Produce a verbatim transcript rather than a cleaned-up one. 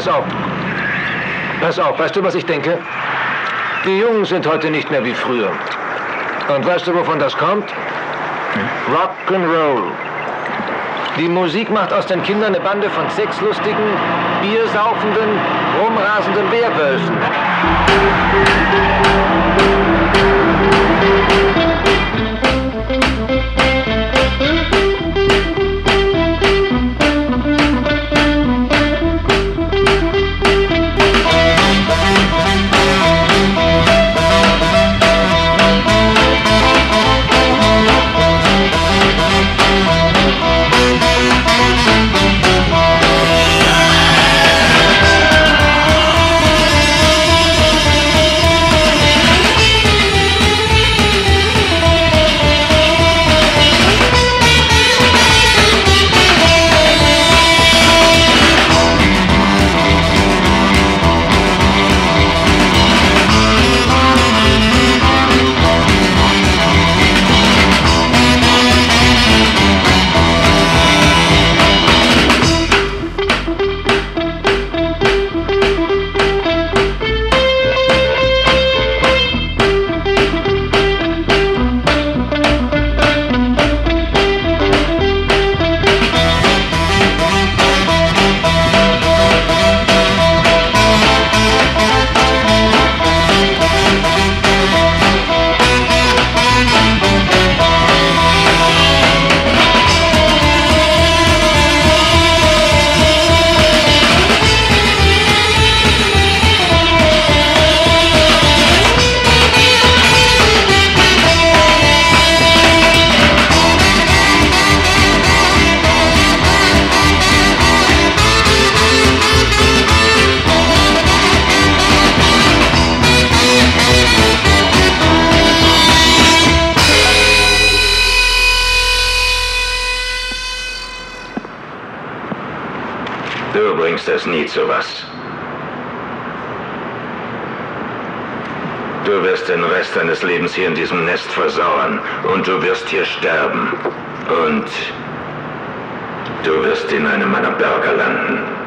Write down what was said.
Pass auf. Pass auf, weißt du, was ich denke? Die Jungen sind heute nicht mehr wie früher. Und weißt du, wovon das kommt? Rock'n'Roll. Die Musik macht aus den Kindern eine Bande von sexlustigen, biersaufenden, rumrasenden Werwölfen. Du bringst es nie zu was. Du wirst den Rest deines Lebens hier in diesem Nest versauern und du wirst hier sterben. Und du wirst in einem meiner Berge landen.